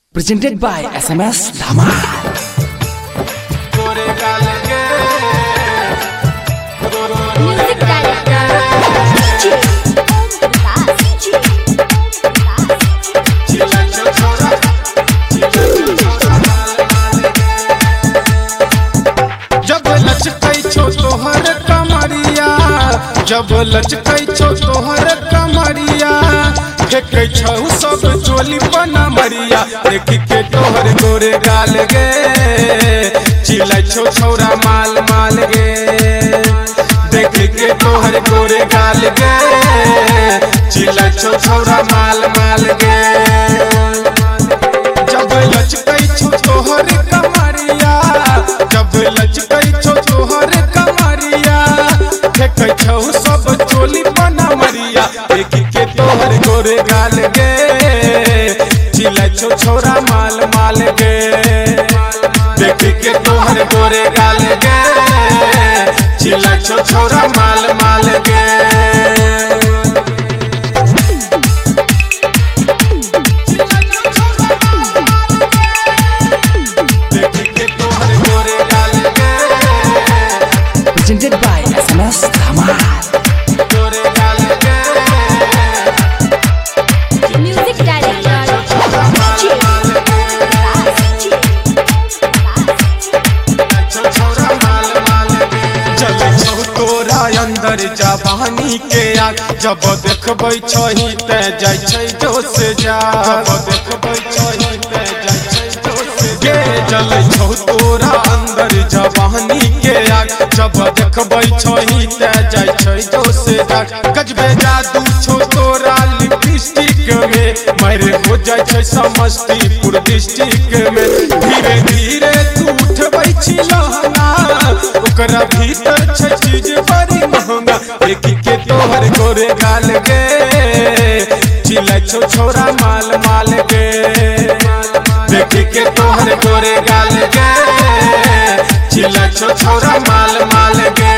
Presented by SMS Dhamal. Music director जब लचकै छो तोहर कमरिया फेंकै छौ सब चोली बना मरिया देख के तोहर गोरे गाल गे चिल्लाई छौ छौरा माल माल गे देख के तोहर गोरे गाल गे चिल्लाई छौ छौरा माल माल गे जब लचकै छो तोहर कमरिया जब लचकै छो तोहर कमरिया फेंकै छौ सब चोली बना मरिया देख के तोहर गोरे गाल गे चिल्लाई छौ छौरा माल माल गे देख के तोहर गोरे गाल गे चिल्लाई छौ छौरा माल माल गे Presented by SMS Dhamal. Music director तोरा अंदर जवानी के आग जब देखबै छही ते जाय छै जोश जा जब देखबै छही ते जाय छै जोश गे जलै छौ तोरा अंदर जवानी के आग जब देखबै छही ते जाय छै जोश जा गजबे जादू छौ तोरा लिपस्टिक में मारे हो जाय छै समस्तीपुर डिस्ट्रिक्ट में धीरे धीरे तू उठबै छी लहंगा ओकरा भीतर छै चीज बड़ी महंगा देख के तोहर गोरे गाल गे चिल्लाई छौ छौरा माल माल गे देख के तोहर गोरे गाल गे चिल्लाई छौ छौरा माल माल गे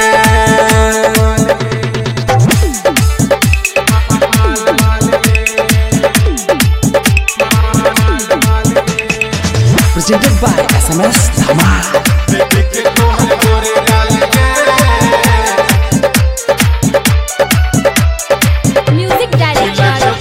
Presented by SMS Dhamal. देख के तोहर गोरे गाल गे Music director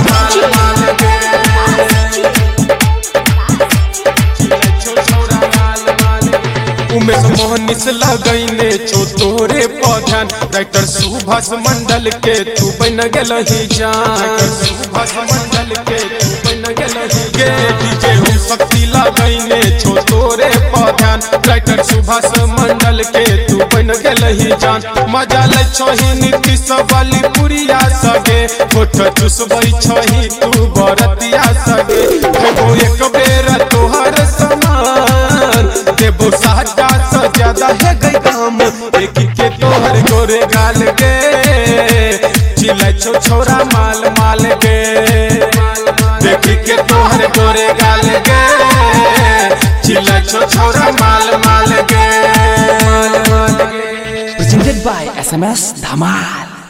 उमेश मोहनिस लगैने छो तोरे पौधान डाक्टर सुभाष मंडल के तू बन गेलही जान सुभाष मंडल के तू बन गेलही गे डीजे हम शक्ति लगैने छो तोरे पौधान डाक्टर सुभाष मंडल के तू बन गेलही जान मजा लै छही नीतीश वाली पुरिया सगे होठ चुसबै छही तू बरतिया सगे एगो एक बेर तोहर समान देबो साटा से ज्यादा है गई काम देख के तोहर गोरे गाल गे चिल्लाई छौ छौरा माल माल गे देख के तोहर गोरे गाल गे चिल्लाई छौ छौरा माल माल गे Presented by SMS Dhamal.